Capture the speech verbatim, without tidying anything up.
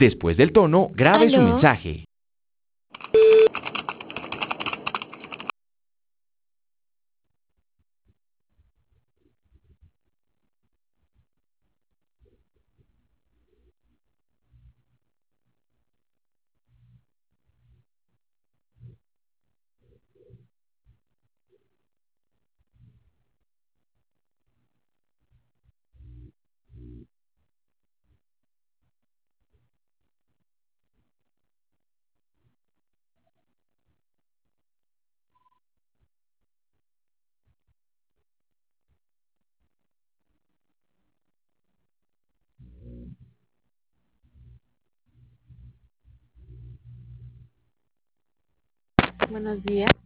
Después del tono, grabe su ¿Aló? mensaje. Buenos días.